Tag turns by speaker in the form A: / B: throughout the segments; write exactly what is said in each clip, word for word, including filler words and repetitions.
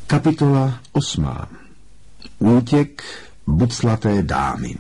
A: Kapitola osmá. Útěk buclaté dámy.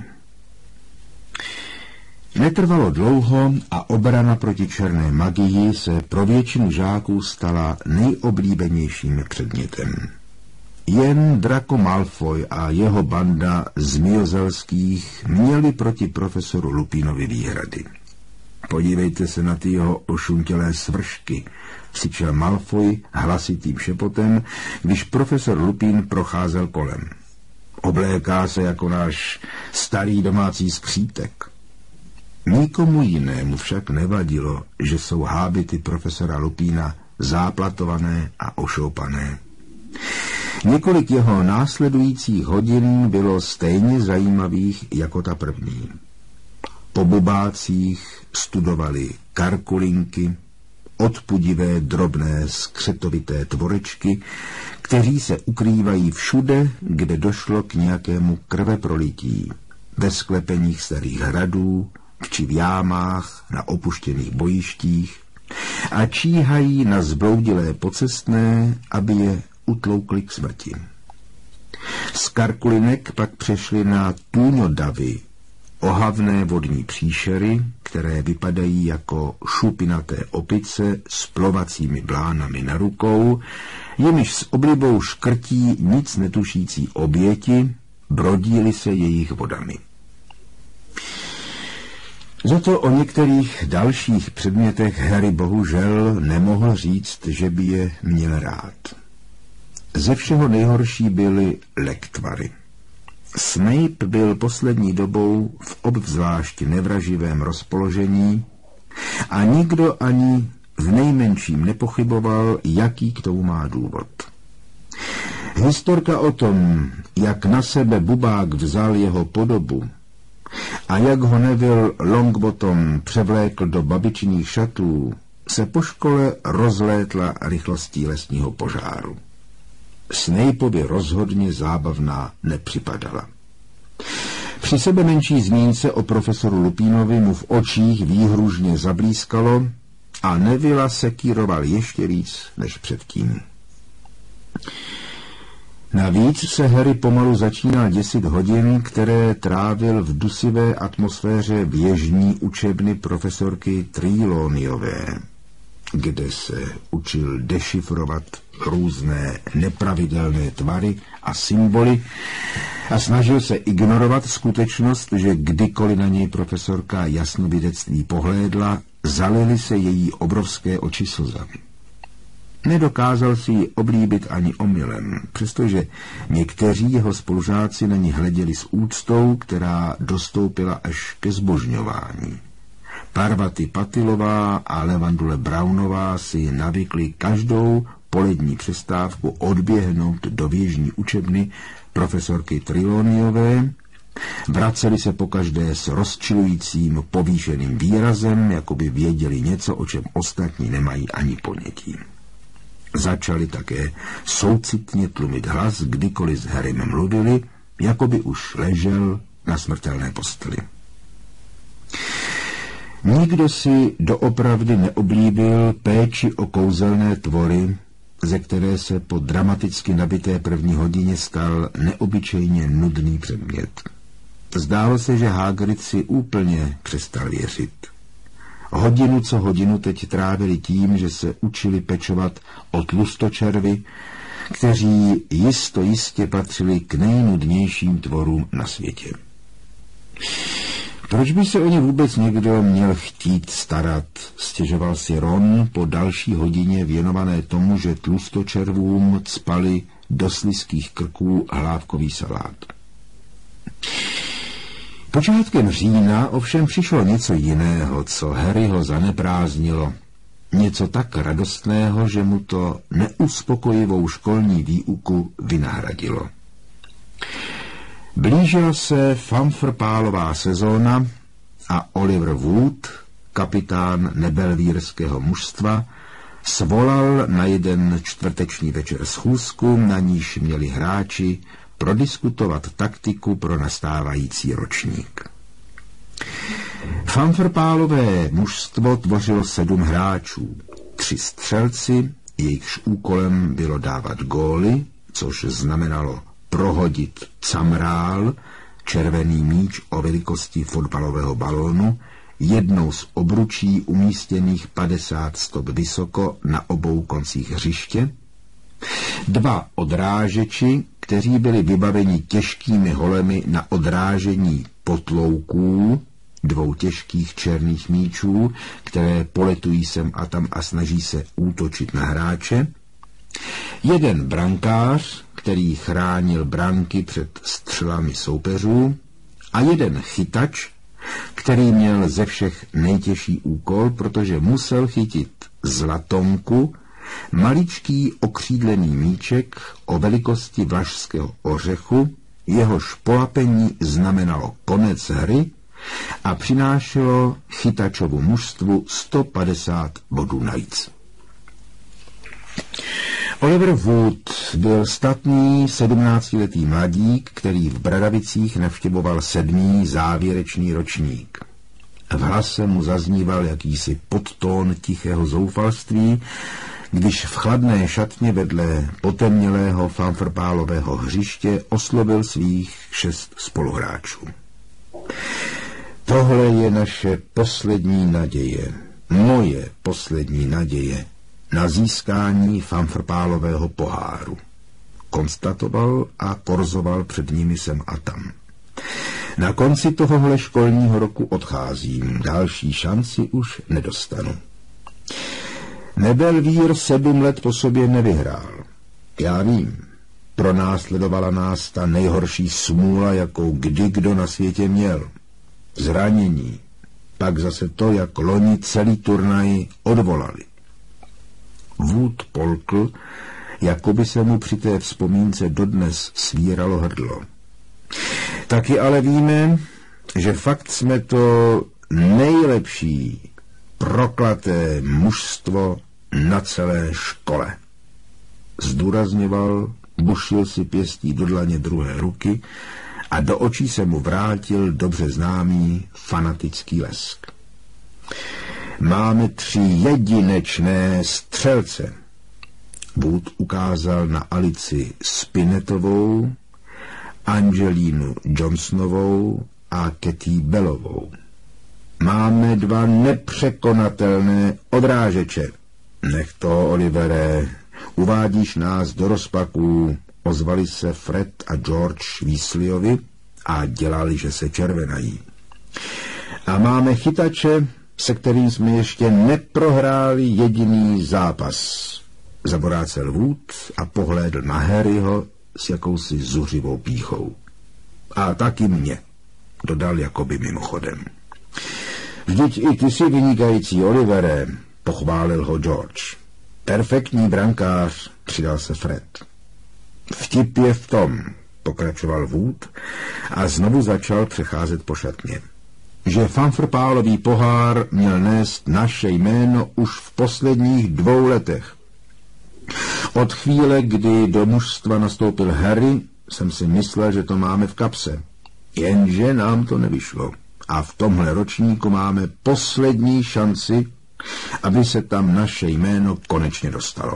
A: Netrvalo dlouho a obrana proti černé magii se pro většinu žáků stala nejoblíbenějším předmětem. Jen Draco Malfoy a jeho banda zmiozelských měli proti profesoru Lupinovi výhrady. Podívejte se na ty jeho ošuntělé svršky, syčel Malfoy hlasitým šepotem, když profesor Lupin procházel kolem. Obléká se jako náš starý domácí skřítek. Nikomu jinému však nevadilo, že jsou hábity profesora Lupína záplatované a ošoupané. Několik jeho následujících hodin bylo stejně zajímavých jako ta první. Po bubácích studovali karkulinky, odpudivé drobné skřetovité tvorečky, kteří se ukrývají všude, kde došlo k nějakému krveprolití, ve sklepeních starých hradů, či v jámách na opuštěných bojištích a číhají na zbloudilé pocestné, aby je utloukli k smrti. Z karkulinek pak přešli na tůňodavy, ohavné vodní příšery, které vypadají jako šupinaté opice s plovacími blánami na rukou, jimiž s oblibou škrtí nic netušící oběti, brodíli se jejich vodami. Za to o některých dalších předmětech Harry bohužel nemohl říct, že by je měl rád. Ze všeho nejhorší byly lektvary. Snape byl poslední dobou v obzvlášť nevraživém rozpoložení a nikdo ani v nejmenším nepochyboval, jaký k tomu má důvod. Historka o tom, jak na sebe bubák vzal jeho podobu a jak ho Neville Longbottom převlékl do babičiních šatů, se po škole rozlétla rychlostí lesního požáru. Snapeovi rozhodně zábavná nepřipadala. Při sebe menší zmínce o profesoru Lupinovi mu v očích výhružně zablískalo a Nevilla sekíroval ještě víc než předtím. Navíc se Harry pomalu začínal děsit hodin, které trávil v dusivé atmosféře běžní učebny profesorky Trelawneyové, kde se učil dešifrovat různé nepravidelné tvary a symboly a snažil se ignorovat skutečnost, že kdykoliv na něj profesorka jasnovidectví pohlédla, zalily se její obrovské oči slzami. Nedokázal si ji oblíbit ani omylem, přestože někteří jeho spolužáci na ní hleděli s úctou, která dostoupila až ke zbožňování. Parvati Patilová a Levandule Brownová si navykli každou polední přestávku odběhnout do věžní učebny profesorky Trelawneyové, vraceli se pokaždé s rozčilujícím povýšeným výrazem, jako by věděli něco, o čem ostatní nemají ani ponětí. Začali také soucitně tlumit hlas, kdykoliv s Harrym mluvili, jako by už ležel na smrtelné posteli. Nikdo si doopravdy neoblíbil péči o kouzelné tvory, ze které se po dramaticky nabité první hodině stal neobyčejně nudný předmět. Zdálo se, že Hagrid si úplně přestal věřit. Hodinu co hodinu teď trávili tím, že se učili pečovat o tlustočervy, kteří jisto jistě patřili k nejnudnějším tvorům na světě. Proč by se o ně vůbec někdo měl chtít starat, stěžoval si Ron po další hodině věnované tomu, že tlustočervům cpali do slizkých krků hlávkový salát. Počátkem října ovšem přišlo něco jiného, co Harryho zaneprázdnilo. Něco tak radostného, že mu to neuspokojivou školní výuku vynahradilo. Blížila se fanfrpálová sezóna a Oliver Wood, kapitán nebelvírského mužstva, svolal na jeden čtvrteční večer schůzku, na níž měli hráči prodiskutovat taktiku pro nastávající ročník. Fanfrpálové mužstvo tvořilo sedm hráčů, tři střelci, jejichž úkolem bylo dávat góly, což znamenalo prohodit camrál, červený míč o velikosti fotbalového balónu, jednou z obručí umístěných padesát stop vysoko na obou koncích hřiště, dva odrážeči, kteří byli vybaveni těžkými holemi na odrážení potlouků, dvou těžkých černých míčů, které poletují sem a tam a snaží se útočit na hráče, jeden brankář, který chránil branky před střelami soupeřů, a jeden chytač, který měl ze všech nejtěžší úkol, protože musel chytit zlatonku, maličký okřídlený míček o velikosti vlašského ořechu, jehož polapení znamenalo konec hry a přinášelo chytačovu mužstvu sto padesát bodů navíc. Oliver Wood byl statný sedmnáctiletý mladík, který v Bradavicích navštěvoval sedmý závěrečný ročník. V hlase mu zazníval jakýsi podtón tichého zoufalství, když v chladné šatně vedle potemnělého fanfrpálového hřiště oslovil svých šest spoluhráčů. Tohle je naše poslední naděje, moje poslední naděje na získání fanfrpálového poháru, konstatoval a korzoval před nimi sem a tam. Na konci tohohle školního roku odcházím, další šanci už nedostanu. Nebelvír sedm let po sobě nevyhrál. Já vím, pronásledovala nás ta nejhorší smůla, jakou kdy kdo na světě měl. Zranění, pak zase to, jak loni celý turnaj odvolali. Wood polkl, jako by se mu při té vzpomínce dodnes svíralo hrdlo. Taky ale víme, že fakt jsme to nejlepší proklaté mužstvo na celé škole. Zdůrazňoval, bušil si pěstí do dlaně druhé ruky a do očí se mu vrátil dobře známý fanatický lesk. Máme tři jedinečné střelce. Wood ukázal na Alici Spinetovou, Angelínu Johnsonovou a Katie Bellovou. Máme dva nepřekonatelné odrážeče. Nech to, Olivere, uvádíš nás do rozpaků, ozvali se Fred a George Weasleyovi a dělali, že se červenají. A máme chytače, se kterým jsme ještě neprohráli jediný zápas. Zaborácel Wood a pohlédl na Harryho s jakousi zuřivou pýchou. A taky mě, dodal jakoby mimochodem. Vždyť i ty jsi vynikající, Olivere, pochválil ho George. Perfektní brankář, přidal se Fred. Vtip je v tom, pokračoval Wood a znovu začal přecházet po šatně, že fanfrpálový pohár měl nést naše jméno už v posledních dvou letech. Od chvíle, kdy do mužstva nastoupil Harry, jsem si myslel, že to máme v kapse. Jenže nám to nevyšlo. A v tomhle ročníku máme poslední šanci, aby se tam naše jméno konečně dostalo.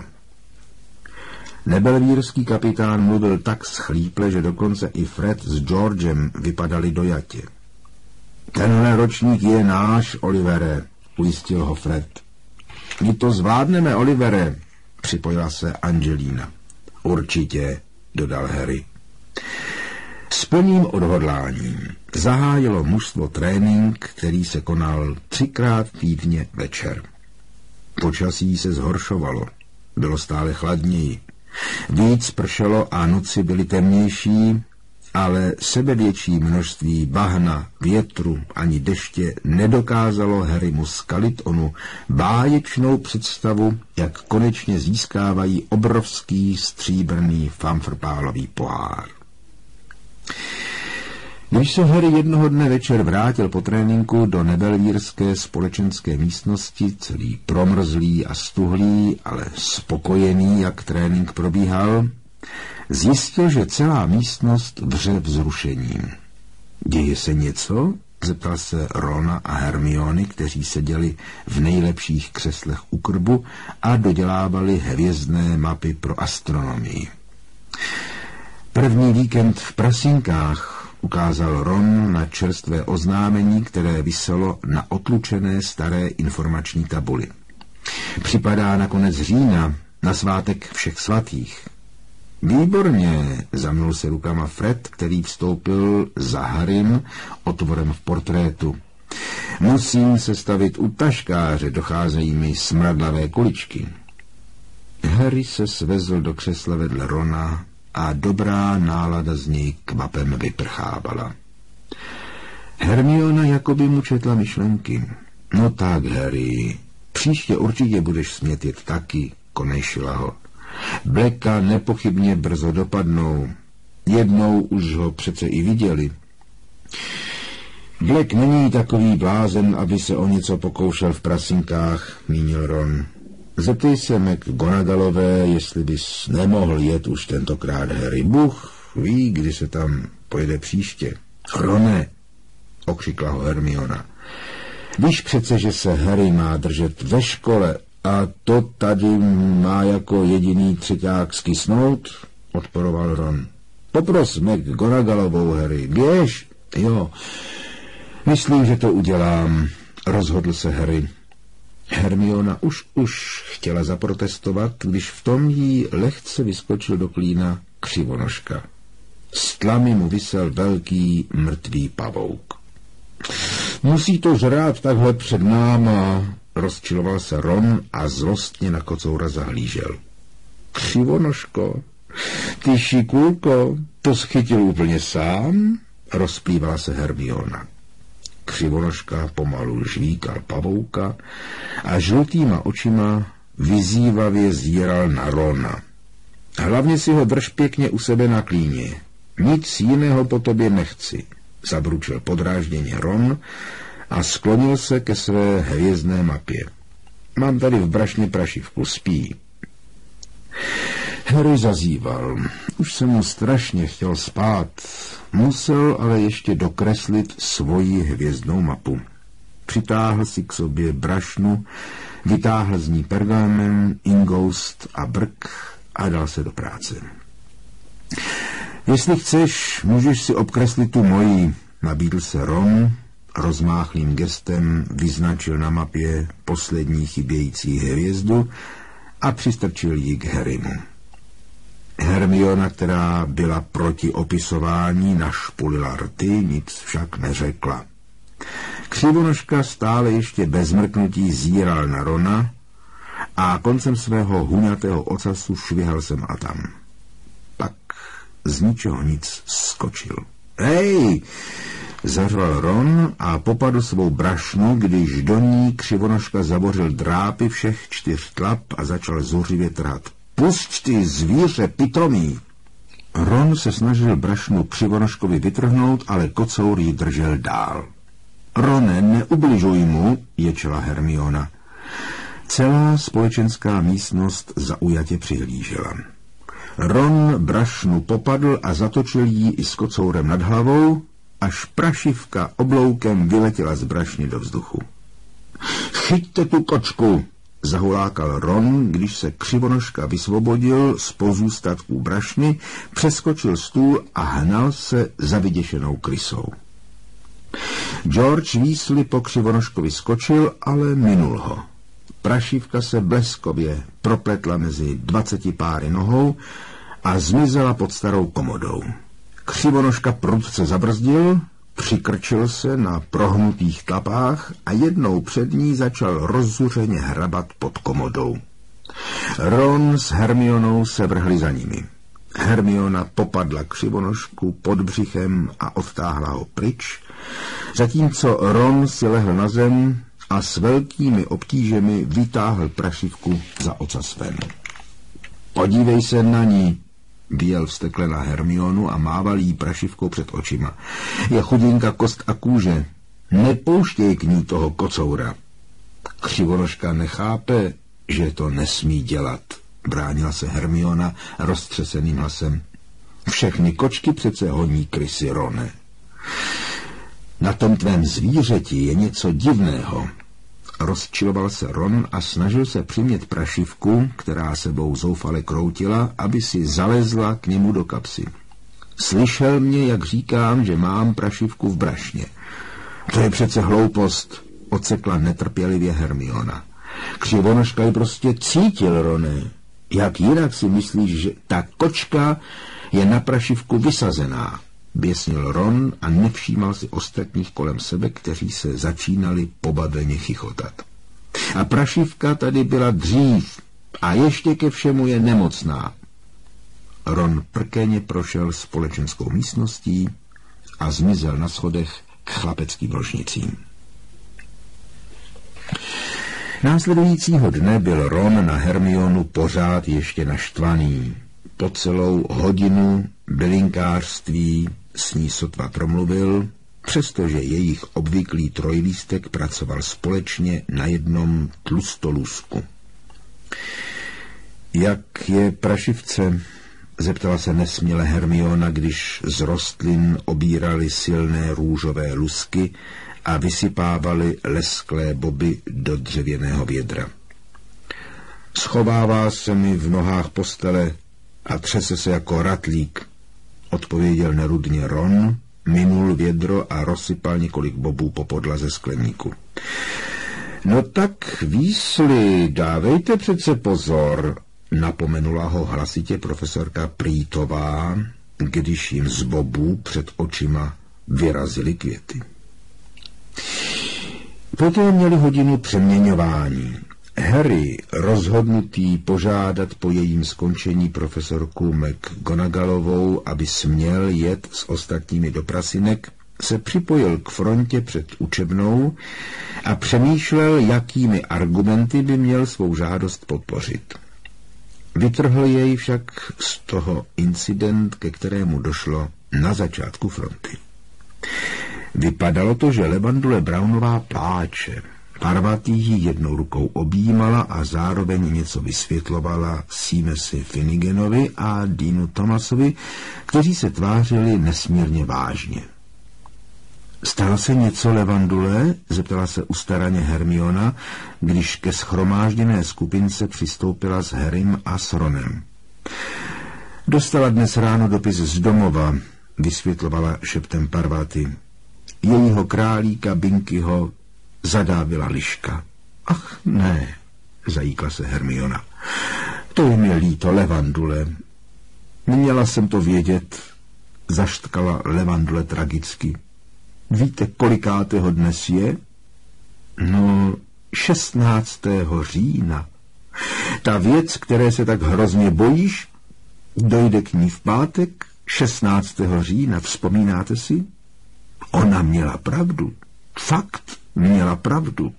A: Nebelvírský kapitán mluvil tak schlíple, že dokonce i Fred s Georgem vypadali dojatě. Tenhle ročník je náš, Olivere, ujistil ho Fred. My to zvládneme, Olivere, připojila se Angelina. Určitě, dodal Harry. S plným odhodláním zahájilo mužstvo trénink, který se konal třikrát týdně večer. Počasí se zhoršovalo, bylo stále chladněji. Víc pršelo a noci byly temnější, ale sebevětší množství bahna, větru ani deště nedokázalo Harrymu skalit onu báječnou představu, jak konečně získávají obrovský stříbrný fanfrpálový pohár. Když se Harry jednoho dne večer vrátil po tréninku do nebelvírské společenské místnosti, celý promrzlý a stuhlý, ale spokojený, jak trénink probíhal, zjistil, že celá místnost vře vzrušením. Děje se něco? Zeptal se Rona a Hermiony, kteří seděli v nejlepších křeslech u krbu a dodělávali hvězdné mapy pro astronomii. První víkend v Prasinkách ukázal Ron na čerstvé oznámení, které viselo na otlučené staré informační tabuli. Připadá na konec října, na svátek všech svatých. Výborně, zamnul se rukama Fred, který vstoupil za Harrym otvorem v portrétu. Musím se stavit u taškáře, docházejí mi smradlavé kuličky. Harry se svezl do křesla vedle Rona a dobrá nálada z něj kvapem vyprchávala. Hermiona jakoby mu četla myšlenky. No tak, Harry, příště určitě budeš smět jet taky, konejšila ho. Blacka nepochybně brzo dopadnou. Jednou už ho přece i viděli. Black není takový blázen, aby se o něco pokoušel v Prasinkách, mínil Ron. Zeptej se McGonagallové, jestli bys nemohl jet už tentokrát, Harry. Bůh ví, kdy se tam pojede příště. Rone, okřikla ho Hermiona. Víš přece, že se Harry má držet ve škole a to tady má jako jediný třeťák skysnout, odporoval Ron. Popros McGonagallovou, Harry, běž. Jo, myslím, že to udělám, rozhodl se Harry. Hermiona už už chtěla zaprotestovat, když v tom jí lehce vyskočil do klína Křivonožka. Z tlamy mu visel velký mrtvý pavouk. Musí to žrát takhle před náma, rozčiloval se Ron a zlostně na kocoura zahlížel. Křivonožko, ty šikulko, to schytil úplně sám, rozplývala se Hermiona. Křivonožka pomalu žvíkal pavouka a žlutýma očima vyzývavě zíral na Rona. Hlavně si ho drž pěkně u sebe na klíně. Nic jiného po tobě nechci, zabručil podrážděně Ron a sklonil se ke své hvězdné mapě. Mám tady v brašně prašivku, spí. Harry zazíval. Už se mu strašně chtěl spát. Musel ale ještě dokreslit svoji hvězdnou mapu. Přitáhl si k sobě brašnu, vytáhl z ní pergamen, ingoust a brk a dal se do práce. Jestli chceš, můžeš si obkreslit tu moji, nabídl se Ron, rozmáchlým gestem vyznačil na mapě poslední chybějící hvězdu a přistrčil ji k Harrymu. Hermiona, která byla proti opisování, našpulila rty, nic však neřekla. Křivonožka stále ještě bez mrknutí zíral na Rona a koncem svého huňatého ocasu švihal sem a tam. Pak z ničeho nic skočil. Hej! Zařval Ron a popadl svou brašnu, když do ní Křivonožka zabořil drápy všech čtyř tlap a začal zuřivě trhat. Pusť ty, zvíře pitomý! Ron se snažil brašnu Křivonožkovi vytrhnout, ale kocour ji držel dál. Rone, neubližuj mu, ječela Hermiona. Celá společenská místnost zaujatě přihlížela. Ron brašnu popadl a zatočil ji i s kocourem nad hlavou, až prašivka obloukem vyletěla z brašny do vzduchu. Chyťte tu kočku, zahulákal Ron, když se Křivonožka vysvobodil z pozůstatků brašny, přeskočil stůl a hnal se za vyděšenou krysou. George Weasley po Křivonožkovi skočil, ale minul ho. Prašivka se bleskově propletla mezi dvaceti páry nohou a zmizela pod starou komodou. Křivonožka prudce zabrzdil, přikrčil se na prohnutých tlapách a jednou před ní začal rozzuřeně hrabat pod komodou. Ron s Hermionou se vrhli za nimi. Hermiona popadla Křivonožku pod břichem a odtáhla ho pryč, zatímco Ron si lehl na zem a s velkými obtížemi vytáhl prašivku za ocasem. Podívej se na ní, vyjel vztekle na Hermionu a mával jí prašivkou před očima. Je chudinka kost a kůže. Nepouštěj k ní toho kocoura. Křivonožka nechápe, že to nesmí dělat, bránila se Hermiona roztřeseným hlasem. Všechny kočky přece honí krysy, Rone. Na tom tvém zvířeti je něco divného. Rozčiloval se Ron a snažil se přimět prašivku, která sebou zoufale kroutila, aby si zalezla k němu do kapsy. Slyšel mě, jak říkám, že mám prašivku v brašně. To je přece hloupost, odsekla netrpělivě Hermiona. Křivonožka ji prostě cítil, Roné. Jak jinak si myslíš, že ta kočka je na prašivku vysazená? Běsnil Ron a nevšímal si ostatních kolem sebe, kteří se začínali pobaveně chichotat. A prašivka tady byla dřív a ještě ke všemu je nemocná. Ron prkeně prošel společenskou místností a zmizel na schodech k chlapeckým ložnicím. Následujícího dne byl Ron na Hermionu pořád ještě naštvaný. Po celou hodinu bylinkářství s ní sotva promluvil, přestože jejich obvyklý trojlístek pracoval společně na jednom tlustolusku. Jak je prašivce? Zeptala se nesměle Hermiona, když z rostlin obírali silné růžové lusky a vysypávali lesklé boby do dřevěného vědra. Schovává se mi v nohách postele a třese se jako ratlík, odpověděl nerudně Ron, minul vědro a rozsypal několik bobů po podlaze skleníku. No tak, výsly, dávejte přece pozor, napomenula ho hlasitě profesorka Prýtová, když jim z bobů před očima vyrazily květy. Poté měli hodinu přeměňování. Harry, rozhodnutý požádat po jejím skončení profesorku McGonagallovou, aby směl jet s ostatními do prasinek, se připojil k frontě před učebnou a přemýšlel, jakými argumenty by měl svou žádost podpořit. Vytrhl jej však z toho incident, ke kterému došlo na začátku fronty. Vypadalo to, že Levandule Brownová pláče. Parvati ji jednou rukou objímala a zároveň něco vysvětlovala Seamesi Finneganovi a Deanu Thomasovi, kteří se tvářili nesmírně vážně. Stalo se něco, Levandule? Zeptala se ustaraně Hermiona, když ke shromážděné skupince přistoupila s Harrym a s Ronem. Dostala dnes ráno dopis z domova, vysvětlovala šeptem Parvati. Jejího králíka Binkyho zadávila liška. Ach ne, zajíkla se Hermiona. To je mi líto, Levandule. Měla jsem to vědět, zaštkala Levandule tragicky. Víte, kolikátého dnes je? No, šestnáctého října. Ta věc, které se tak hrozně bojíš, dojde k ní v pátek, šestnáctého října, vzpomínáte si? Ona měla pravdu. Fakt měla pravdu.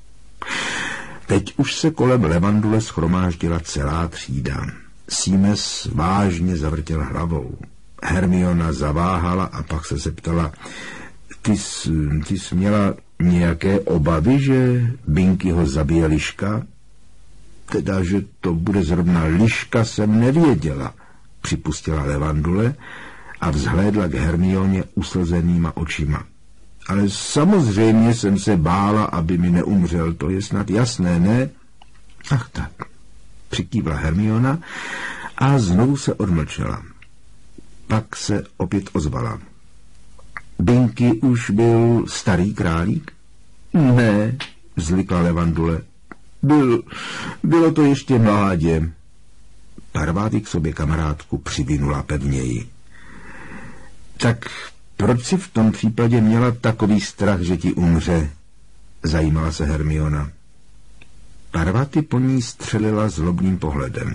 A: Teď už se kolem Levandule schromáždila celá třída. Seamus vážně zavrtěl hlavou. Hermiona zaváhala a pak se zeptala, ty jsi, ty jsi měla nějaké obavy, že Binkyho zabije liška? Teda, že to bude zrovna liška, jsem nevěděla, připustila Levandule a vzhlédla k Hermioně uslzenýma očima. Ale samozřejmě jsem se bála, aby mi neumřel, to je snad jasné, ne? Ach tak, přikývla Hermiona a znovu se odmlčela. Pak se opět ozvala. Binky už byl starý králík? Ne, vzlikla Levandule. Byl, bylo to ještě mládě. Parvati k sobě kamarádku přivinula pevněji. Tak proč si v tom případě měla takový strach, že ti umře? Zajímala se Hermiona. Parvati po ní střelila zlobným pohledem.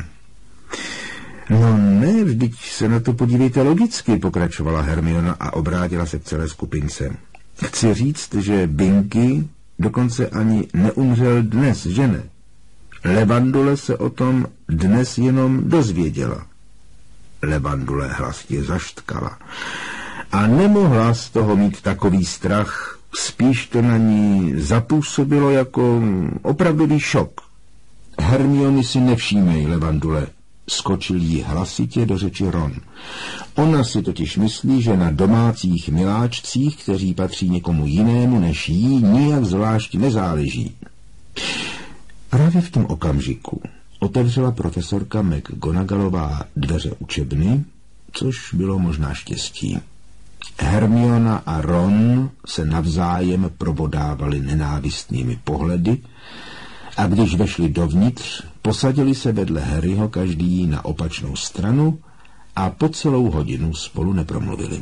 A: No ne, vždyť se na to podívejte logicky, pokračovala Hermiona a obrátila se k celé skupince. Chci říct, že Binky dokonce ani neumřel dnes, že ne? Levandule se o tom dnes jenom dozvěděla. Levandule hlasitě zaštkala. A nemohla z toho mít takový strach, spíš to na ní zapůsobilo jako opravdový šok. Hermiony si nevšímej, Levandule, skočil jí hlasitě do řeči Ron. Ona si totiž myslí, že na domácích miláčcích, kteří patří někomu jinému než jí, nijak zvlášť nezáleží. Právě v tom okamžiku otevřela profesorka McGonagallová dveře učebny což bylo možná štěstí. Hermiona a Ron se navzájem probodávali nenávistnými pohledy a když vešli dovnitř, posadili se vedle Harryho každý na opačnou stranu a po celou hodinu spolu nepromluvili.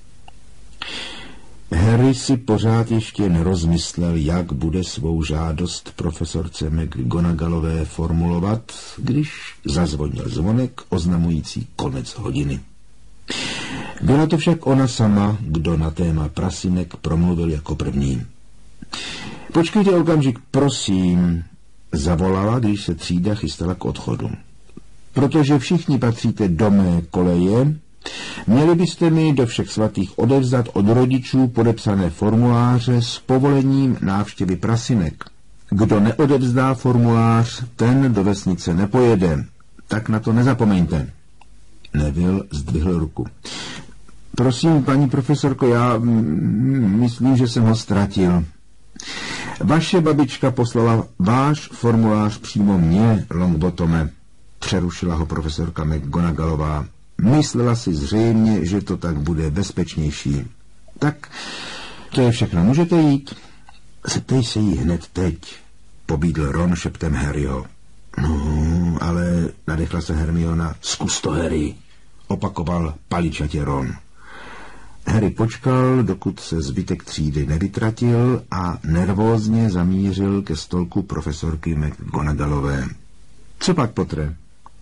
A: Harry si pořád ještě nerozmyslel, jak bude svou žádost profesorce McGonagallové formulovat, když zazvonil zvonek oznamující konec hodiny. Byla to však ona sama, kdo na téma prasinek promluvil jako první. Počkejte okamžik, prosím, zavolala, když se třída chystala k odchodu. Protože všichni patříte do mé koleje, měli byste mi do všech svatých odevzdat od rodičů podepsané formuláře s povolením návštěvy prasinek. Kdo neodevzdá formulář, ten do vesnice nepojede, tak na to nezapomeňte. Neville zdvihl ruku. Prosím, paní profesorko, já myslím, že jsem ho ztratil. Vaše babička poslala váš formulář přímo mně, Longbotome, přerušila ho profesorka McGonagallová. Myslela si zřejmě, že to tak bude bezpečnější. Tak, to je všechno, můžete jít? Zeptej se jí hned teď, pobídl Ron šeptem Harryho. No, ale nadechla se Hermiona. Zkus to, Harry, opakoval paličatě Ron. Harry počkal, dokud se zbytek třídy nevytratil a nervózně zamířil ke stolku profesorky McGonagallové. Co pak, Potre?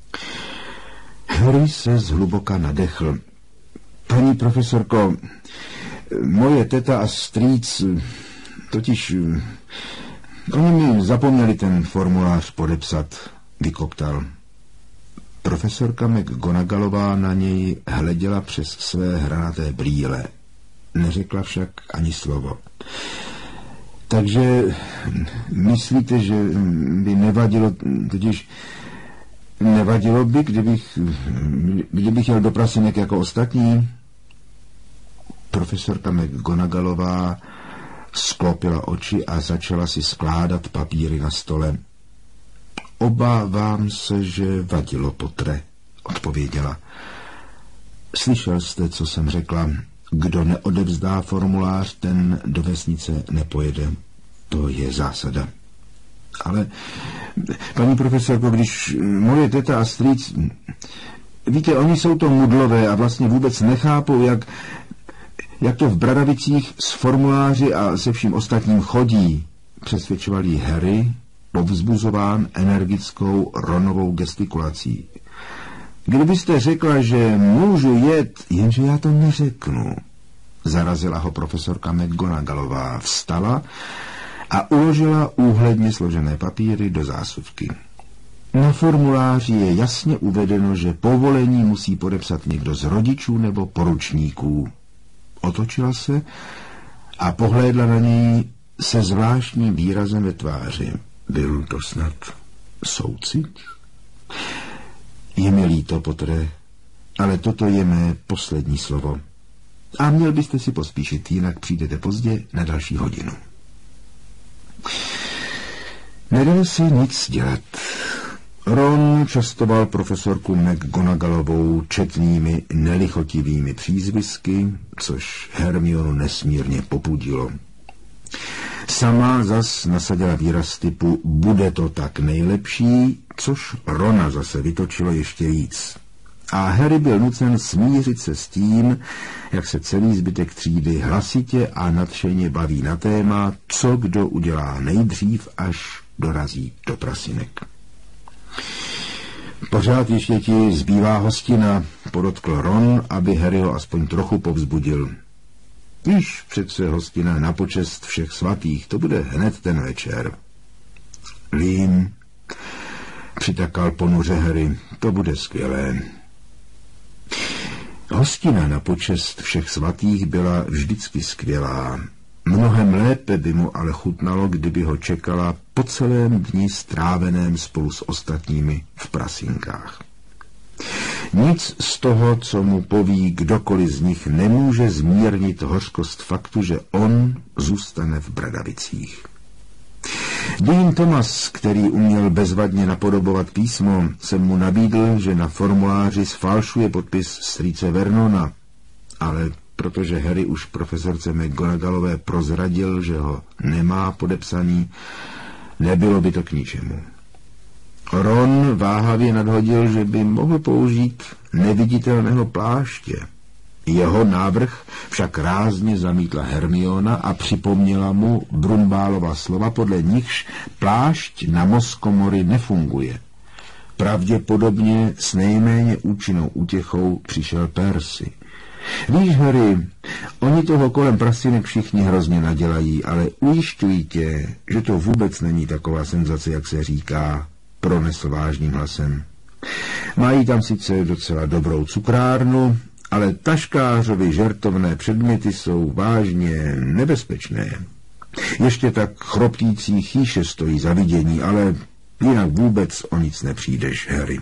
A: Harry se zhluboka nadechl. Paní profesorko, moje teta a strýc, totiž oni mi zapomněli ten formulář podepsat, vykoptal. Profesorka McGonagallová na něj hleděla přes své hranaté brýle. Neřekla však ani slovo. Takže myslíte, že by nevadilo, totiž nevadilo by, kdybych, kdybych jel do prasinek jako ostatní? Profesorka McGonagallová sklopila oči a začala si skládat papíry na stole. Obávám se, že vadilo, Potre, odpověděla. Slyšel jste, co jsem řekla. Kdo neodevzdá formulář, ten do vesnice nepojede. To je zásada. Ale, paní profesorko, když moje teta a strýc... Víte, oni jsou to mudlové a vlastně vůbec nechápou, jak, jak to v Bradavicích s formuláři a se vším ostatním chodí, přesvědčoval jí Harry, povzbuzován energickou Ronovou gestikulací. Kdybyste řekla, že můžu jet, jenže já to neřeknu, zarazila ho profesorka McGonagallová, vstala a uložila úhledně složené papíry do zásuvky. Na formuláři je jasně uvedeno, že povolení musí podepsat někdo z rodičů nebo poručníků. Otočila se a pohlédla na něj se zvláštním výrazem ve tváři. Byl to snad soucit? Je mi líto, Potre, ale toto je mé poslední slovo. A měl byste si pospíšit, jinak přijdete pozdě na další hodinu. Nedalo se nic dělat. Ron častoval profesorku McGonagallovou četnými nelichotivými přízvisky, což Hermionu nesmírně popudilo. Sama zas nasadila výraz typu bude to tak nejlepší, což Rona zase vytočilo ještě víc. A Harry byl nucen smířit se s tím, jak se celý zbytek třídy hlasitě a nadšeně baví na téma, co kdo udělá nejdřív, až dorazí do prasinek. Pořád ještě ti zbývá hostina, podotkl Ron, aby Harryho aspoň trochu povzbudil. Víš, přece hostina na počest všech svatých, to bude hned ten večer. Vím, přitakal ponuře Harry, to bude skvělé. Hostina na počest všech svatých byla vždycky skvělá. Mnohem lépe by mu ale chutnalo, kdyby ho čekala po celém dni stráveném spolu s ostatními v prasinkách. Nic z toho, co mu poví kdokoliv z nich, nemůže zmírnit hořkost faktu, že on zůstane v Bradavicích. Dean Thomas, který uměl bezvadně napodobovat písmo, se mu nabídl, že na formuláři sfalšuje podpis strýce Vernona, ale protože Harry už profesorce McGonagallové prozradil, že ho nemá podepsaný, nebylo by to k ničemu. Ron váhavě nadhodil, že by mohl použít neviditelného pláště. Jeho návrh však rázně zamítla Hermiona a připomněla mu Brumbálova slova, podle nichž plášť na Moskomory nefunguje. Pravděpodobně s nejméně účinnou útěchou přišel Percy. Víš, Harry, oni toho kolem prasinek všichni hrozně nadělají, ale ujišťuji tě, že to vůbec není taková senzace, jak se říká, pronesl vážným hlasem. Mají tam sice docela dobrou cukrárnu, ale taškářovi žertovné předměty jsou vážně nebezpečné. Ještě tak chroptící chýše stojí za vidění, ale jinak vůbec o nic nepřijdeš, Harry.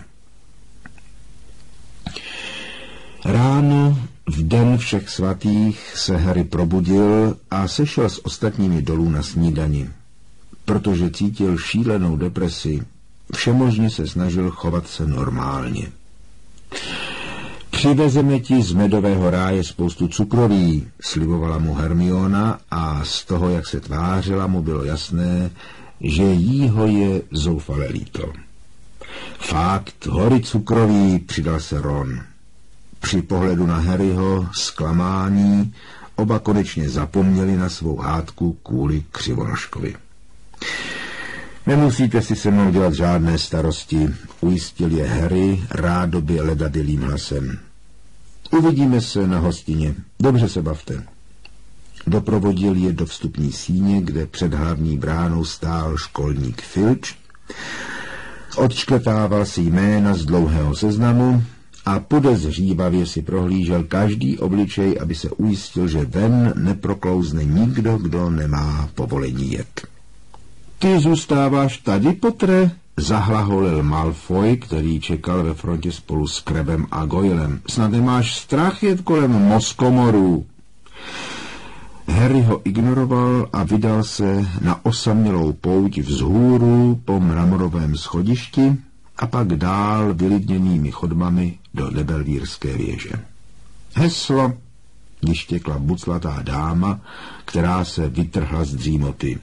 A: Ráno, v den všech svatých, se Harry probudil a sešel s ostatními dolů na snídani. Protože cítil šílenou depresi, všemožně se snažil chovat se normálně. Přivezeme ti z medového ráje spoustu cukroví, slibovala mu Hermiona a z toho, jak se tvářila, mu bylo jasné, že jí ho je zoufale líto. Fakt, hory cukroví, přidal se Ron. Při pohledu na Harryho zklamání oba konečně zapomněli na svou hádku kvůli Křivonoškovi. Nemusíte si se mnou dělat žádné starosti, ujistil je Harry rádoby ledadilým hlasem. Uvidíme se na hostině, dobře se bavte. Doprovodil je do vstupní síně, kde před hlavní bránou stál školník Filch, odškletával si jména z dlouhého seznamu a podezřívavě si prohlížel každý obličej, aby se ujistil, že ven neproklouzne nikdo, kdo nemá povolení jet. Ty zůstáváš tady, Potre? Zahlaholil Malfoy, který čekal ve frontě spolu s Krebem a Goylem. Snad nemáš strach jet kolem Moskomorů? Harry ho ignoroval a vydal se na osamělou pouť vzhůru po mramorovém schodišti a pak dál vylidněnými chodbami do Nebelvírské věže. Heslo, vyštěkla buclatá dáma, která se vytrhla z dřímoty.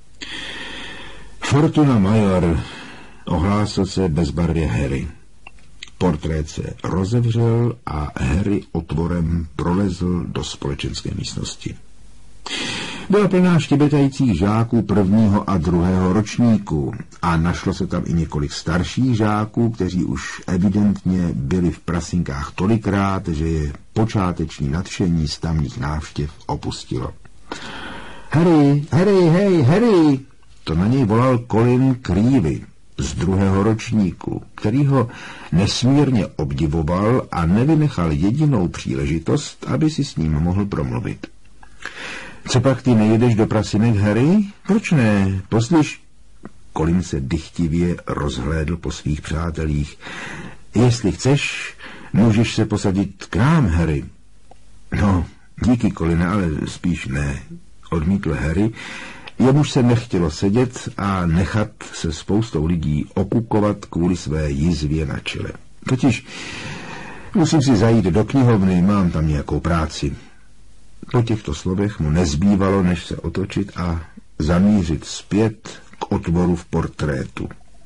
A: Fortuna Major, ohlásil se bezbarvě Harry. Portrét se rozevřel a Harry otvorem prolezl do společenské místnosti. Byla plná štěbetajících žáků prvního a druhého ročníku a našlo se tam i několik starších žáků, kteří už evidentně byli v prasinkách tolikrát, že je počáteční nadšení z tamních návštěv opustilo. Harry, Harry, hej, Harry! To na něj volal Colin Creevy z druhého ročníku, který ho nesmírně obdivoval a nevynechal jedinou příležitost, aby si s ním mohl promluvit. Co pak ty nejedeš do prasinek, Harry? Proč ne? Poslyš... Colin se dychtivě rozhlédl po svých přátelích. Jestli chceš, můžeš se posadit k nám, Harry. No, díky, Coline, ale spíš ne, odmítl Harry. Jemuž se nechtělo sedět a nechat se spoustou lidí okukovat kvůli své jizvě na čele. Totiž musím si zajít do knihovny, mám tam nějakou práci. Po těchto slovech mu nezbývalo, než se otočit a zamířit zpět k otvoru v portrétu.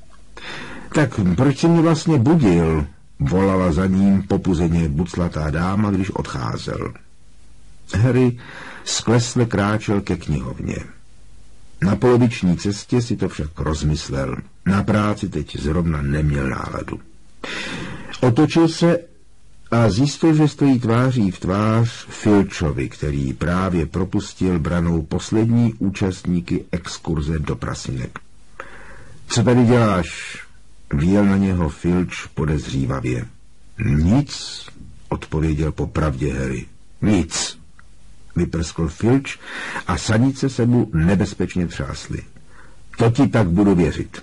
A: Tak proč jsi mě vlastně budil? Volala za ním popuzeně buclatá dáma, když odcházel. Harry sklesle kráčel ke knihovně. Na poloviční cestě si to však rozmyslel. Na práci teď zrovna neměl náladu. Otočil se a zjistil, že stojí tváří v tvář Filchovi, který právě propustil branou poslední účastníky exkurze do prasinek. Co tady děláš? Vyjel na něho Filch podezřívavě. Nic, odpověděl popravdě Harry. Nic, vyprskl Filch a sanice se mu nebezpečně třásly. To ti tak budu věřit.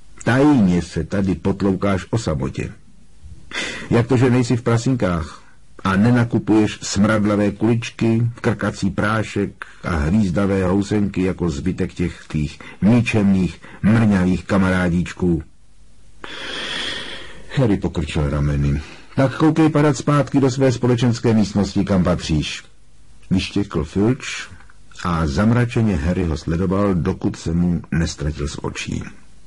A: Tajně se tady potloukáš o samotě. Jak to, že nejsi v prasinkách? a nenakupuješ smradlavé kuličky, krkací prášek a hvízdavé housenky jako zbytek těch tvých ničemných, mrňavých kamarádíčků. Harry pokrčil rameny. Tak koukej padat zpátky do své společenské místnosti, kam patříš. Vyštěkl Filč a zamračeně Harry ho sledoval, dokud se mu nestratil z očí.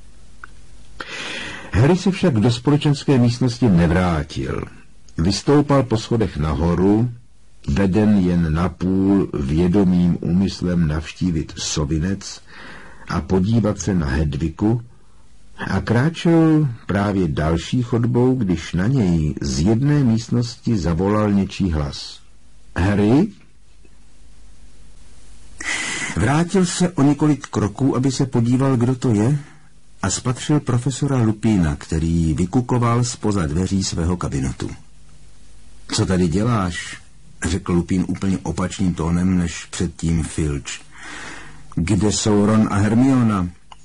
A: Harry se však do společenské místnosti nevrátil. Vystoupal po schodech nahoru, veden jen napůl vědomým úmyslem navštívit Sovinec a podívat se na Hedviku, a kráčel právě další chodbou, když na něj z jedné místnosti zavolal něčí hlas. Harry? Vrátil se o několik kroků, aby se podíval, kdo to je, a spatřil profesora Lupína, který vykukoval zpoza dveří svého kabinetu. Co tady děláš? Řekl Lupín úplně opačným tónem než předtím Filč. Kde jsou Ron a Hermiona?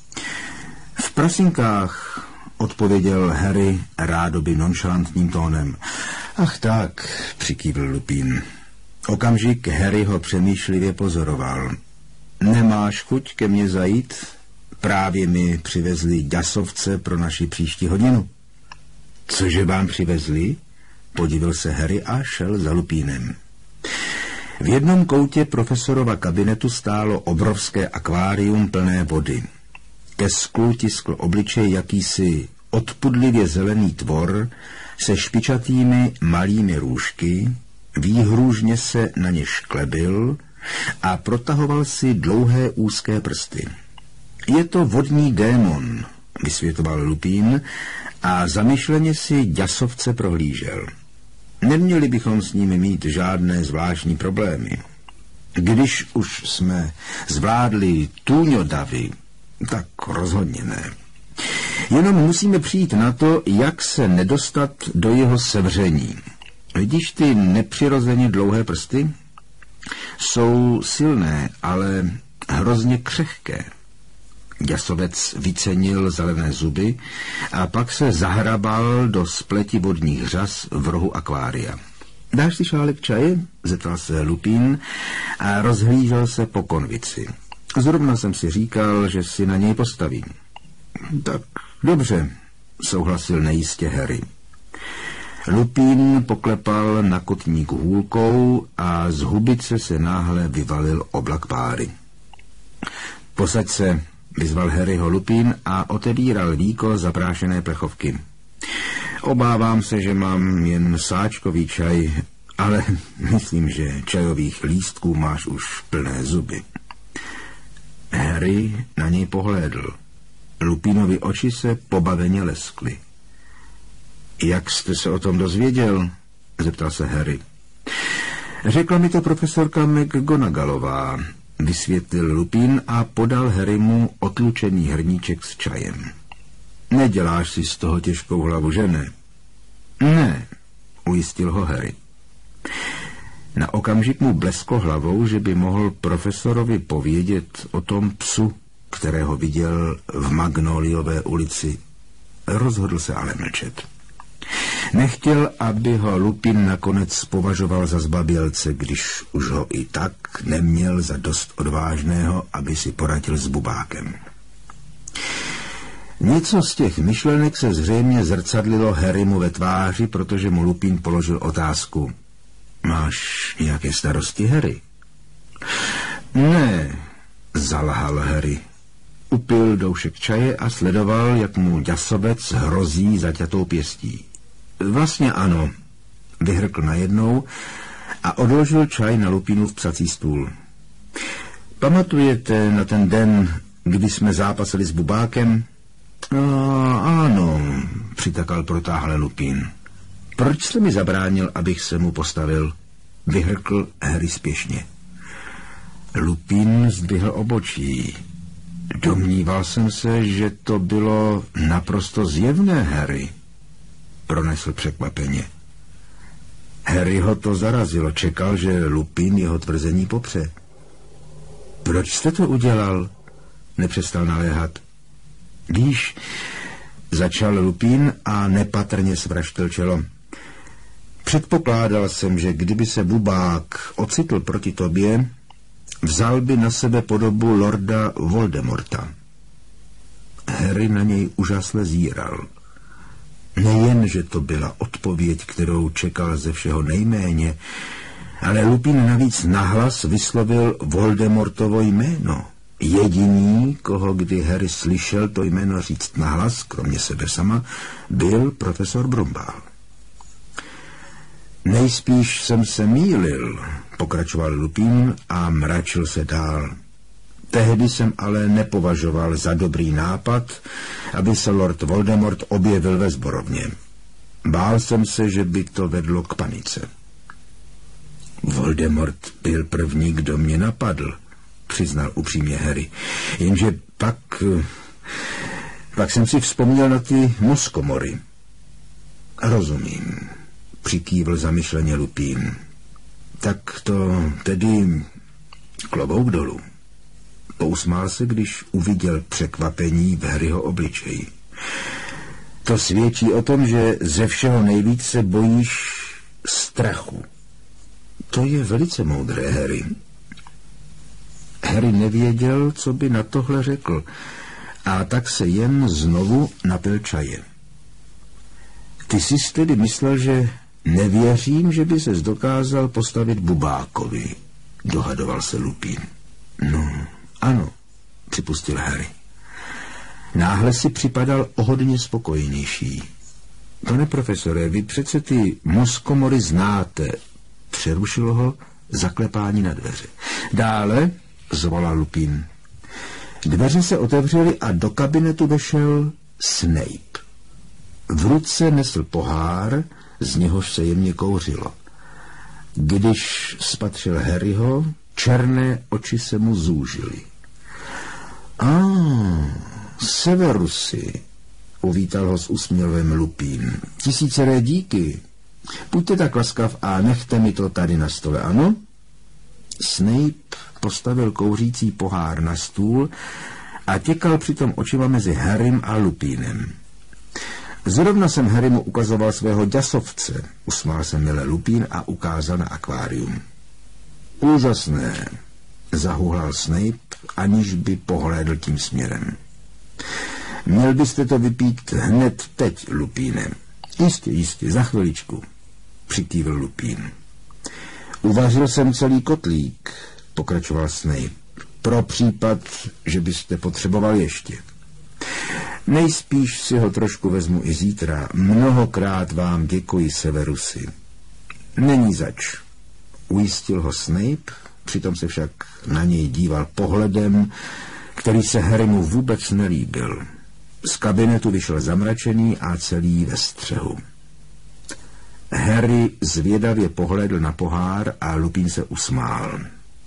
A: V prasinkách, odpověděl Harry rádoby nonšalantním tónem. Ach tak, přikývl Lupín. Okamžik Harry ho přemýšlivě pozoroval. Nemáš chuť ke mně zajít? Právě mi přivezli ďasovce pro naši příští hodinu. Cože vám přivezli? Podivil se Harry a šel za Lupínem. V jednom koutě profesorova kabinetu stálo obrovské akvárium plné vody. Ke sklu tiskl obličej jakýsi odpudlivě zelený tvor se špičatými malými růžky, výhružně se na ně šklebil a protahoval si dlouhé úzké prsty. Je to vodní démon, vysvětoval Lupín a zamyšleně si ďasovce prohlížel. Neměli bychom s nimi mít žádné zvláštní problémy. Když už jsme zvládli Tůňodavy, tak rozhodně ne. Jenom musíme přijít na to, jak se nedostat do jeho sevření. Vidíš ty nepřirozeně dlouhé prsty? Jsou silné, ale hrozně křehké. Ďasovec vycenil zelené zuby a pak se zahrabal do spleti vodních řas v rohu akvária. Dáš si šálek čaje? Zeptal se Lupín a rozhlížel se po konvici. Zrovna jsem si říkal, že si na něj postavím. Tak dobře, souhlasil nejistě Harry. Lupín poklepal na kotník hůlkou a z hubice se náhle vyvalil oblak páry. Posaď se, vyzval Harryho Lupín a otevíral víko zaprášené plechovky. Obávám se, že mám jen sáčkový čaj, ale myslím, že čajových lístků máš už plné zuby. Harry na něj pohlédl. Lupínovi oči se pobaveně leskly. Jak jste se o tom dozvěděl? Zeptal se Harry. Řekla mi to profesorka McGonagallová, vysvětlil Lupín a podal Harrymu otlučený hrníček s čajem. Neděláš si z toho těžkou hlavu, že ne? Ne, ujistil ho Harry. Na okamžik mu blesklo hlavou, že by mohl profesorovi povědět o tom psu, kterého viděl v Magnoliové ulici. Rozhodl se ale mlčet. Nechtěl, aby ho Lupin nakonec považoval za zbabělce, když už ho i tak neměl za dost odvážného, aby si poradil s bubákem. Něco z těch myšlenek se zřejmě zrcadlilo Harrymu ve tváři, protože mu Lupin položil otázku. Máš nějaké starosti, Harry? Ne, zalhal Harry. Upil doušek čaje a sledoval, jak mu ďasovec hrozí zaťatou pěstí. Vlastně ano, vyhrkl najednou a odložil čaj na Lupinův psací stůl. Pamatujete na ten den, kdy jsme zápasili s bubákem? No, ano, přitakal protáhle Lupín. Proč jste mi zabránil, abych se mu postavil? Vyhrkl Harry spěšně. Lupín zdvihl obočí. Domníval jsem se, že to bylo naprosto zjevné, Harry, pronesl překvapeně. Harryho to zarazilo, čekal, že Lupín jeho tvrzení popře. Proč jste to udělal? Nepřestal naléhat. Víš, začal Lupín a nepatrně svraštil čelo. Předpokládal jsem, že kdyby se bubák ocitl proti tobě, vzal by na sebe podobu lorda Voldemorta. Harry na něj úžasle zíral. Nejen, že to byla odpověď, kterou čekal ze všeho nejméně, ale Lupin navíc nahlas vyslovil Voldemortovo jméno. Jediný, koho kdy Harry slyšel to jméno říct nahlas, kromě sebe sama, byl profesor Brumbál. Nejspíš jsem se mýlil, pokračoval Lupin a mračil se dál. Tehdy jsem ale nepovažoval za dobrý nápad, aby se lord Voldemort objevil ve sborovně. Bál jsem se, že by to vedlo k panice. Voldemort byl první, kdo mě napadl, přiznal upřímně Harry. Jenže pak... pak jsem si vzpomněl na ty moskomory. Rozumím, přikývl zamyšleně Lupin. Tak to tedy klobouk dolů. Pousmál se, když uviděl překvapení v Harryho obličeji. To svědčí o tom, že ze všeho nejvíc se bojíš strachu. To je velice moudré, Harry. Harry nevěděl, co by na tohle řekl, a tak se jen znovu napil čaje. Ty jsi tedy myslel, že nevěřím, že by ses dokázal postavit bubákovi, dohadoval se Lupin. No, ano, připustil Harry. Náhle si připadal o hodně spokojenější. Pane profesore, vy přece ty moskomory znáte, přerušilo ho zaklepání na dveře. Dále, zvolal Lupin. Dveře se otevřely a do kabinetu vešel Snape. V ruce nesl pohár, z něhož se jemně kouřilo. Když spatřil Harryho, černé oči se mu zúžily. A, ah, Severusy, uvítal ho s úsměvem Lupin. Tisíceré díky. Buďte tak laskav a nechte mi to tady na stole, ano? Snape postavil kouřící pohár na stůl a těkal přitom očima mezi Harrym a Lupinem. Zrovna jsem Harrymu ukazoval svého děsovce, usmál se mile Lupin a ukázal na akvárium. Úžasné, zahuhlal Snape, aniž by pohlédl tím směrem. Měl byste to vypít hned teď, Lupine. Jistě, jistě, za chviličku, přikývl Lupin. Uvařil jsem celý kotlík, pokračoval Snape, pro případ, že byste potřeboval ještě. Nejspíš si ho trošku vezmu i zítra. Mnohokrát vám děkuji, Severusy. Není zač, ujistil ho Snape, přitom se však na něj díval pohledem, který se Harrymu vůbec nelíbil. Z kabinetu vyšel zamračený a celý ve střehu. Harry zvědavě pohlédl na pohár a Lupin se usmál.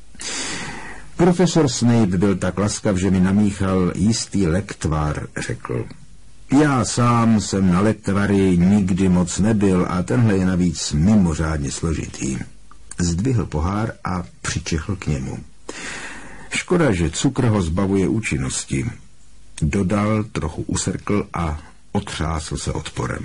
A: Profesor Snape byl tak laskav, že mi namíchal jistý lektvar, řekl. Já sám jsem na lektvary nikdy moc nebyl a tenhle je navíc mimořádně složitý. Zdvihl pohár a přičechl k němu. Škoda, že cukr ho zbavuje účinnosti. Dodal, trochu usrkl a otřásl se odporem.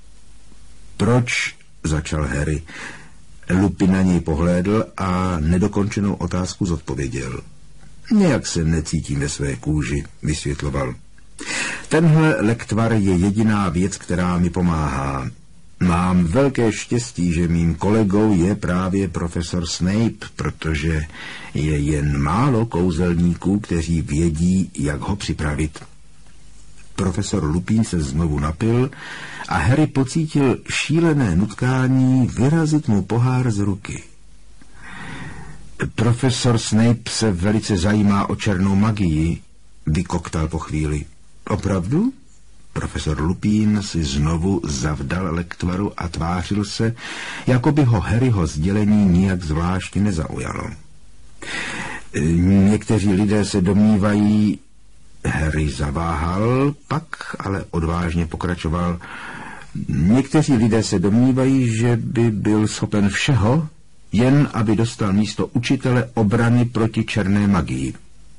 A: Proč? Začal Harry. Lupin na něj pohlédl a nedokončenou otázku zodpověděl. Nějak se necítím ve své kůži, vysvětloval. Tenhle lektvar je jediná věc, která mi pomáhá. Mám velké štěstí, že mým kolegou je právě profesor Snape, protože je jen málo kouzelníků, kteří vědí, jak ho připravit. Profesor Lupin se znovu napil a Harry pocítil šílené nutkání vyrazit mu pohár z ruky. Profesor Snape se velice zajímá o černou magii, vykoktal po chvíli. Opravdu? Profesor Lupin si znovu zavdal lektvaru a tvářil se, jako by ho Harryho sdělení nijak zvláště nezaujalo. Někteří lidé se domnívají... Harry zaváhal, pak ale odvážně pokračoval. Někteří lidé se domnívají, že by byl schopen všeho, jen aby dostal místo učitele obrany proti černé magii.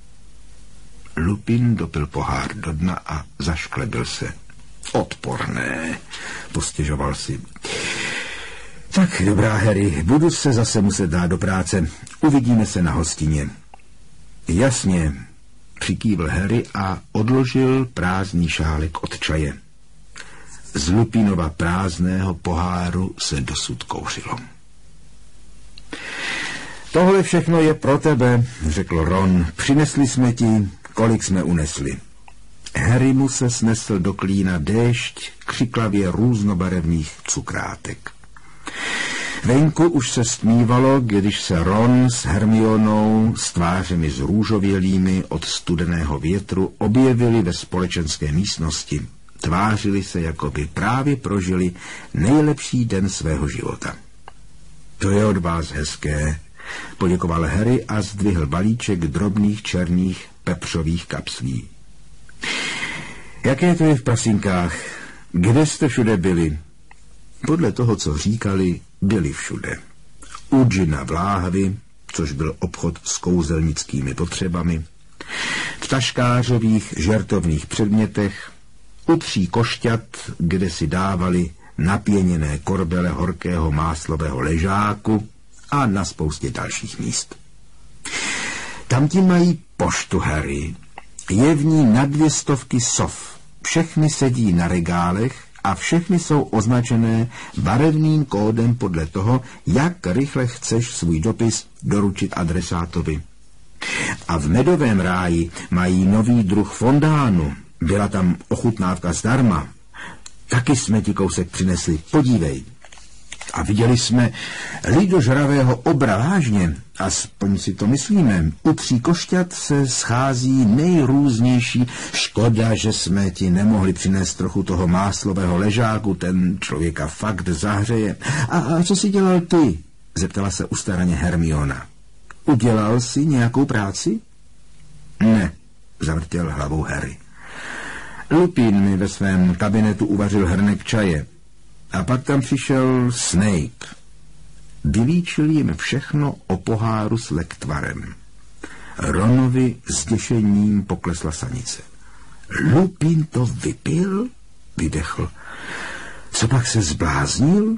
A: Lupin dopil pohár do dna a zašklebil se. Odporné, postěžoval si. Tak, dobrá, Harry, budu se zase muset dát do práce. Uvidíme se na hostině. Jasně, přikývl Harry a odložil prázdný šálek od čaje. Z Lupinova prázdného poháru se dosud kouřilo. Tohle všechno je pro tebe, řekl Ron. Přinesli jsme ti, kolik jsme unesli. Harry mu se snesl do klína déšť křiklavě různobarevných cukrátek. Venku už se stmívalo, když se Ron s Hermionou s tvářemi zrůžovělými od studeného větru objevili ve společenské místnosti. Tvářili se, jako by právě prožili nejlepší den svého života. To je od vás hezké, poděkoval Harry a zdvihl balíček drobných černých pepřových kapslí. Jaké to je v prasinkách? Kde jste všude byli? Podle toho, co říkali, byli všude. U Džina v láhvi, což byl obchod s kouzelnickými potřebami, v taškářových žertovných předmětech, u tří košťat, kde si dávali napěněné korbele horkého máslového ležáku a na spoustě dalších míst. Tam ti mají poštu, Harry. Je v ní na dvě stovky sov. Všechny sedí na regálech a všechny jsou označené barevným kódem podle toho, jak rychle chceš svůj dopis doručit adresátovi. A v Medovém ráji mají nový druh fondánu. Byla tam ochutnávka zdarma. Taky jsme ti kousek přinesli. Podívej. A viděli jsme lidožravého obra, vážně, aspoň si to myslíme. U tří košťat se schází nejrůznější. Škoda, že jsme ti nemohli přinést trochu toho máslového ležáku, ten člověka fakt zahřeje. A, a co jsi dělal ty? Zeptala se ustaraně Hermiona. Udělal jsi nějakou práci? Ne, zavrtěl hlavou Harry. Lupin mi ve svém kabinetu uvařil hrnek čaje. A pak tam přišel Snape. Vylíčil jim všechno o poháru s lektvarem. Ronovi s děšením poklesla sanice. Lupin to vypil? Vydechl. Co pak se zbláznil?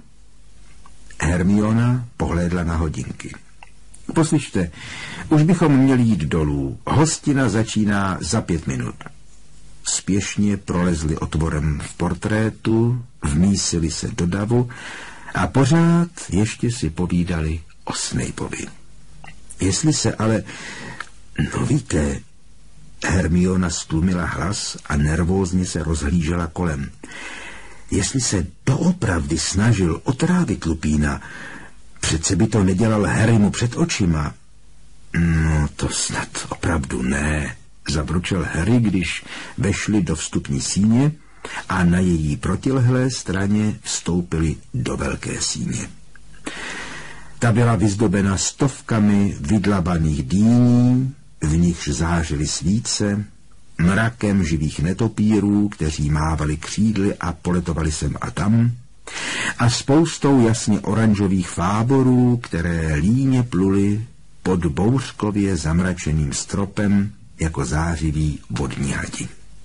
A: Hermiona pohlédla na hodinky. Poslyšte, už bychom měli jít dolů. Hostina začíná za pět minut. Spěšně prolezli otvorem v portrétu, vmísili se do davu a pořád ještě si povídali o Snapeovi. Jestli se ale... No víte, Hermiona stlumila hlas a nervózně se rozhlížela kolem. Jestli se doopravdy snažil otrávit Lupína, přece by to nedělal Harrymu před očima. No to snad opravdu ne, zabručel Harry, když vešli do vstupní síně a na její protilehlé straně vstoupili do velké síně. Ta byla vyzdobena stovkami vydlabaných dýní, v nichž zářily svíce, mrakem živých netopírů, kteří mávali křídly a poletovali sem a tam, a spoustou jasně oranžových fáborů, které líně pluly pod bouřkově zamračeným stropem jako zářiví vodní hadi.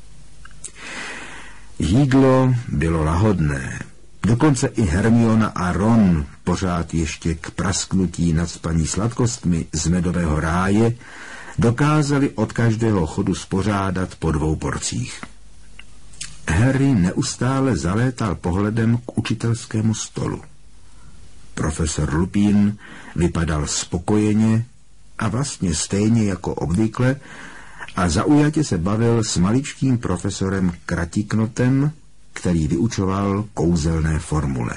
A: Jídlo bylo lahodné. Dokonce i Hermiona a Ron, pořád ještě k prasknutí nacpaní sladkostmi z Medového ráje, dokázali od každého chodu spořádat po dvou porcích. Harry neustále zalétal pohledem k učitelskému stolu. Profesor Lupin vypadal spokojeně a vlastně stejně jako obvykle a zaujatě se bavil s maličkým profesorem Kratiknotem, který vyučoval kouzelné formule.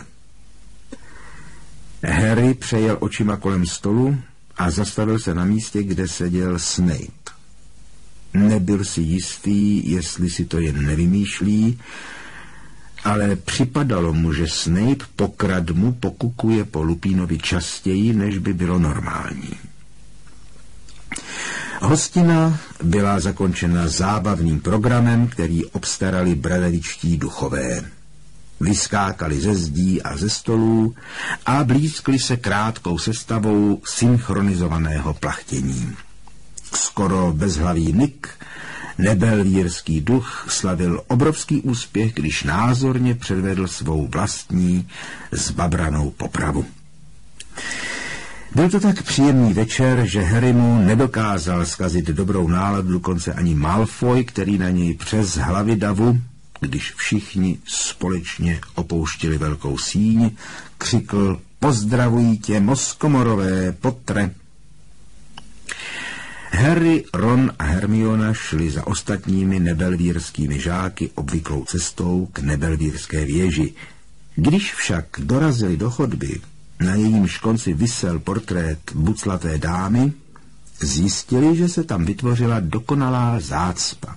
A: Harry přejel očima kolem stolu a zastavil se na místě, kde seděl Snape. Nebyl si jistý, jestli si to jen nevymýšlí, ale připadalo mu, že Snape pokradmu pokukuje po Lupínovi častěji, než by bylo normální. Hostina byla zakončena zábavným programem, který obstarali bradaličtí duchové. Vyskákali ze zdí a ze stolů a blízkli se krátkou sestavou synchronizovaného plachtění. Skoro bezhlavý Nick Nebelvírský duch slavil obrovský úspěch, když názorně předvedl svou vlastní zbabranou popravu. Byl to tak příjemný večer, že Harrymu nedokázal zkazit dobrou náladu dokonce ani Malfoy, který na něj přes hlavy davu, když všichni společně opouštěli velkou síň, křikl: Pozdravují tě, Moskomorové, Potre. Harry, Ron a Hermiona šli za ostatními nebelvírskými žáky obvyklou cestou k nebelvírské věži. Když však dorazili do chodby, na jejímž konci visel portrét buclaté dámy, zjistili, že se tam vytvořila dokonalá zácpa.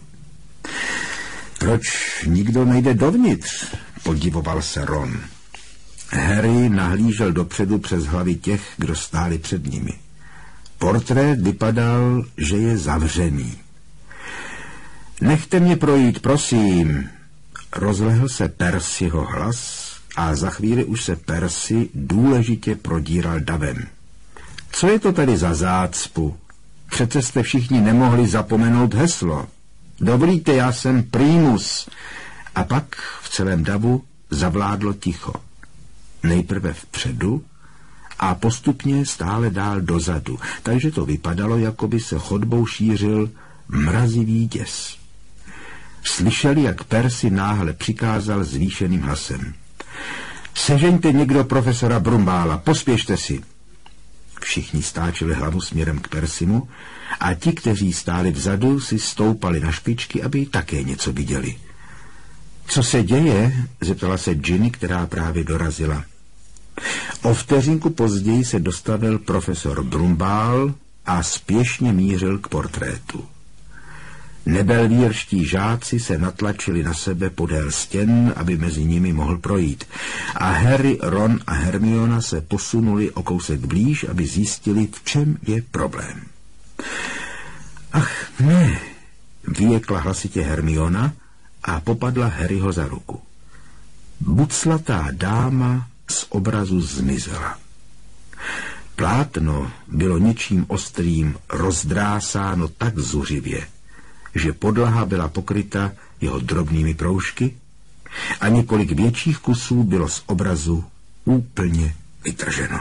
A: Proč nikdo nejde dovnitř? Podivoval se Ron. Harry nahlížel dopředu přes hlavy těch, kdo stáli před nimi. Portrét vypadal, že je zavřený. Nechte mě projít, prosím. Rozlehl se Percyho hlas a za chvíli už se Percy důležitě prodíral davem. Co je to tady za zácpu? Přece jste všichni nemohli zapomenout heslo. Dovolíte, já jsem Primus. A pak v celém davu zavládlo ticho. Nejprve vpředu a postupně stále dál dozadu, takže to vypadalo, jako by se chodbou šířil mrazivý děs. Slyšeli, jak Percy náhle přikázal zvýšeným hlasem: Sežeňte někdo profesora Brumbála, pospěšte si. Všichni stáčeli hlavu směrem k Percymu a ti, kteří stáli vzadu, si stoupali na špičky, aby také něco viděli. Co se děje? Zeptala se Ginny, která právě dorazila. O vteřinku později se dostavil profesor Brumbál a spěšně mířil k portrétu. Nebelvírští žáci se natlačili na sebe podél stěn, aby mezi nimi mohl projít. A Harry, Ron a Hermiona se posunuli o kousek blíž, aby zjistili, v čem je problém. Ach ne, vyjekla hlasitě Hermiona a popadla Harryho za ruku. Buclatá dáma z obrazu zmizela. Plátno bylo něčím ostrým rozdrásáno tak zuřivě, že podlaha byla pokryta jeho drobnými proužky a několik větších kusů bylo z obrazu úplně vytrženo.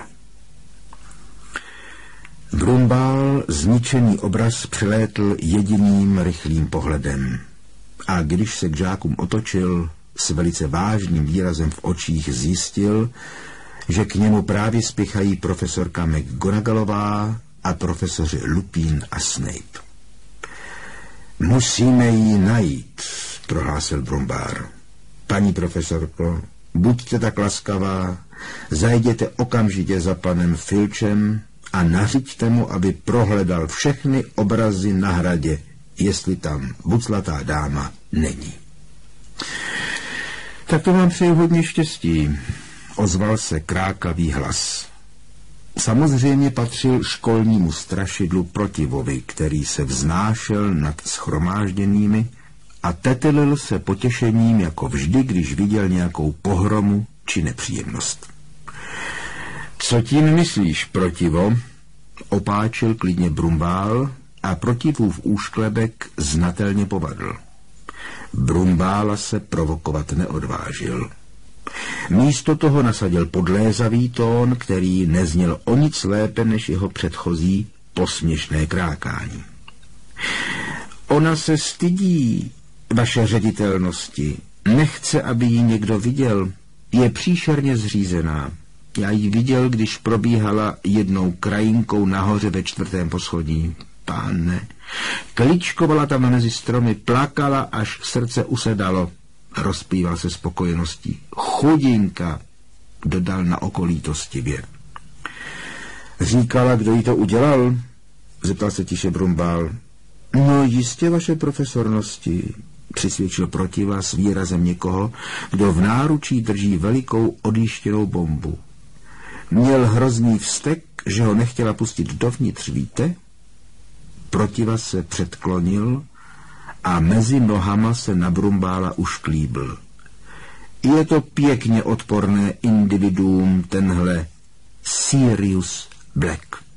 A: Brumbál zničený obraz přilétl jediným rychlým pohledem a když se k žákům otočil, s velice vážným výrazem v očích zjistil, že k němu právě spěchají profesorka McGonagallová a profesoři Lupin a Snape. Musíme ji najít, prohlásil Brumbár. Paní profesorko, buďte tak laskavá, zajděte okamžitě za panem Filčem a nařiďte mu, aby prohledal všechny obrazy na hradě, jestli tam buclatá dáma není. Tak to vám přeji hodně štěstí, ozval se krákavý hlas. Samozřejmě patřil školnímu strašidlu Protivovi, který se vznášel nad shromážděnými a tetelil se potěšením jako vždy, když viděl nějakou pohromu či nepříjemnost. Co tím myslíš, Protivo? Opáčil klidně Brumbál a Protivův úšklebek znatelně povadl. Brumbála se provokovat neodvážil. Místo toho nasadil podlézavý tón, který nezněl o nic lépe než jeho předchozí posměšné krákání. Ona se stydí, vaše ředitelnosti. Nechce, aby ji někdo viděl. Je příšerně zřízená. Já ji viděl, když probíhala jednou krajinkou nahoře ve čtvrtém poschodí. Páne, kličkovala tam mezi stromy, plakala, až srdce usedalo. Rozpíval se spokojeností. Chudinka, dodal na okolítostivě. Říkala, kdo jí to udělal? Zeptal se tiše Brumbál. No jistě, vaše profesornosti, přisvědčil Protiva s výrazem někoho, kdo v náručí drží velikou odjištěnou bombu. Měl hrozný vztek, že ho nechtěla pustit dovnitř, víte? Protiva se předklonil a mezi nohama se na Brumbála ušklíbl. Je to pěkně odporné individuum, tenhle Sirius Black.